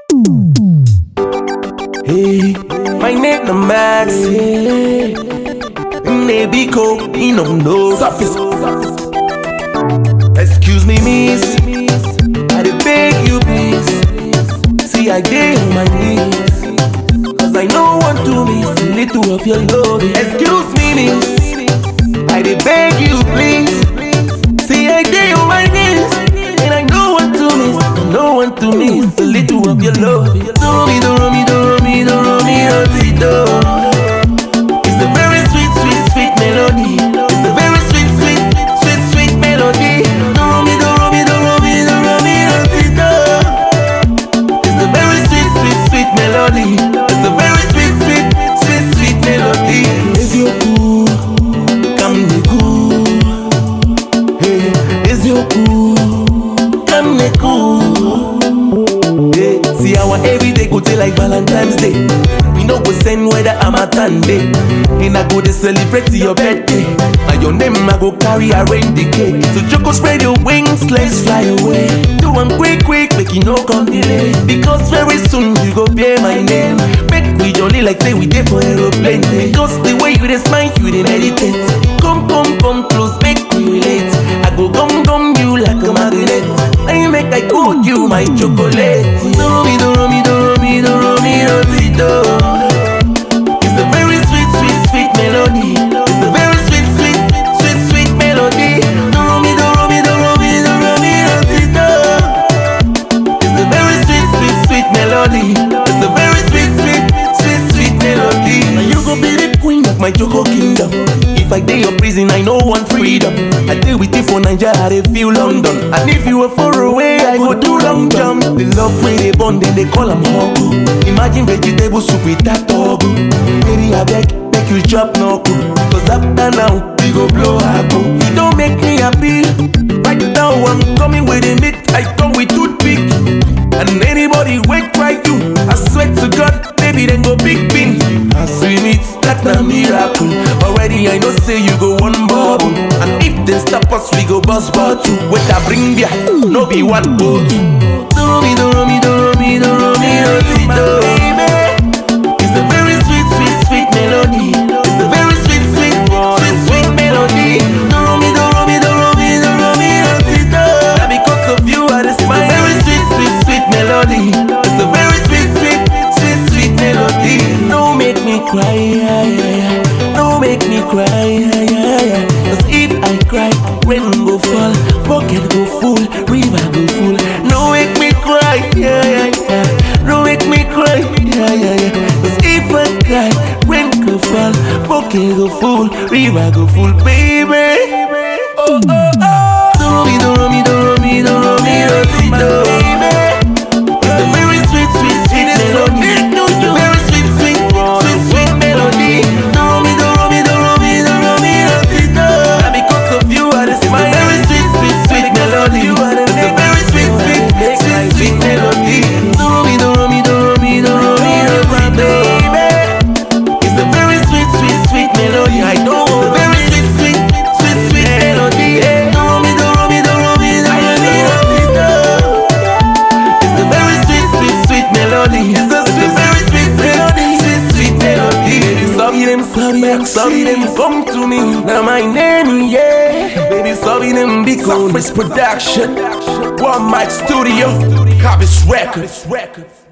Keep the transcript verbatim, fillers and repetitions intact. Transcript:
Hey, my name na Max. Hey, maybe co, you know no surface. Excuse me, miss. I dey beg you, please. See, I dey on my knees, cause I no want to miss a little of your love. Excuse me, miss. I dey beg you, please. See, I dey on my knees, and I no want to miss, I no want to miss a little of your love. Do me, do me, do me, do me, do do. It's a very sweet, sweet, sweet melody. It's a very sweet, sweet, sweet, sweet melody. Do me, do me, do me, do me, do do. It's a very sweet, sweet, sweet melody. It's a very sweet, sweet, sweet, sweet melody. Is your cool? Come me cool. Hey, is your cool? Come me cool. Hey, see our everyday go till like Valentine's Day. We no go send weather I'm a Sunday. And I go to celebrate your birthday. And your name I go carry arrange the cake. So Joko spread your wings, let's fly away. Do one quick quick, make you no come delay. Because very soon you go bear my name. Make we jolly like say we dey for aeroplane. Because the way you dey smile, you dey meditate. Come come come close, make we relate. I go gum gum you like a magnet. I make I cook you my chocolate. Do me do me do me do me do do. It's a very sweet sweet sweet melody. It's a very sweet sweet sweet sweet melody. Do me do me do me do me do do. It's a very sweet sweet sweet melody. It's a very sweet sweet sweet sweet melody. And you go be the queen of my Joko kingdom. If I dey your prison, I no want freedom. I deal with you for Nigeria, I dey feel London. And if you were far away, I go do long jump. The love way they bond, then they call am hug. Imagine vegetable soup with that dog. Baby, I beg, make you chop no cool. Cause after now, we go blow up. You don't make me happy. Right now, I'm coming with a meat. I come with toothpick. And anybody wait try you, I swear to God, baby, then go big pin. I swim it, that's a miracle. Already I know say you go one bubble. And if they stop us, we go bust bottle. Wait, I bring beer, no be one boat. Do me, do me, do me, do me, do me, do. It's a very sweet, sweet, sweet melody. It's a very sweet, sweet, sweet, sweet melody. Do me, do me, do me, do me, do do. And because of you, I just smile. It's a very sweet, sweet, sweet melody. It's a very sweet, sweet, sweet, sweet melody. Don't make me cry, yeah, yeah, yeah. Don't make me cry, yeah, yeah, yeah. Cause if I cry, rain go fall, pocket go full, river go full. Don't make me cry, yeah, yeah, yeah. Don't make me cry, yeah, yeah, yeah. Cause if I cry, rain go fall, pocket go full, river go full, baby. Oh, oh, oh. Do me, do me, do me, do me, do me, do. It's a very sweet, sweet, sweet melody. It's a very sweet, sweet, sweet, sweet melody. Do me, do me, do me, do me, do do. And because of you, I just smile. It's a very sweet, sweet, sweet melody. It's a very sweet, sweet, sweet, sweet melody. Do me, do me, do me, do me, do do. It's a very sweet, sweet, sweet melody. I know it's a very sweet, sweet, sweet, sweet melody. Do me, do me, do me, do me, do do. It's a very sweet, sweet, sweet melody. It's a sweet, very sweet melody. Sweet, sweet melody. Sorry them, sorry them, sorry them, come to me. Now my name, yeah. Baby, sorry them, big Surface Production. One Mic Studio, Cabis Records.